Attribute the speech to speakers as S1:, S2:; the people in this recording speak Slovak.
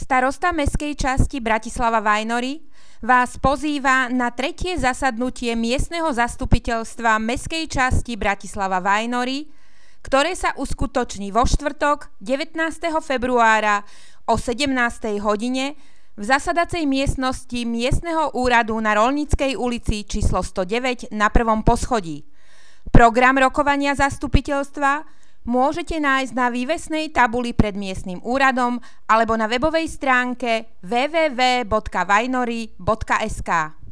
S1: Starosta mestskej časti Bratislava Vajnory vás pozýva na tretie zasadnutie miestneho zastupiteľstva mestskej časti Bratislava Vajnory, ktoré sa uskutoční vo štvrtok 19. februára o 17. hodine v zasadacej miestnosti miestneho úradu na Roľníckej ulici číslo 109 na prvom poschodí. Program rokovania zastupiteľstva môžete nájsť na vývesnej tabuli pred miestnym úradom alebo na webovej stránke www.vajnory.sk.